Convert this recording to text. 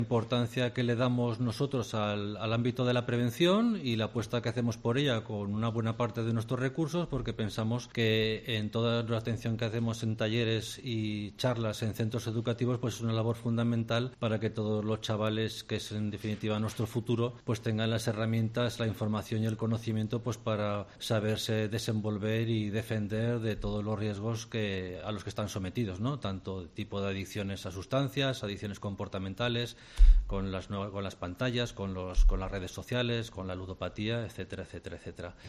importancia que le damos nosotros al ámbito de la prevención y la apuesta que hacemos por ella con una buena parte de nuestros recursos, porque pensamos que en toda la atención que hacemos en talleres y charlas en centros educativos, pues es una labor fundamental para que todos los chavales, que es en definitiva nuestro futuro, pues tengan las herramientas, la información y el conocimiento pues para saberse desenvolver y defender de todos los riesgos a los que están sometidos, ¿no? Tanto tipo de adicciones a sustancias, adicciones comportamentales, con las pantallas, con las redes sociales, con la ludopatía, etcétera, etcétera, etcétera.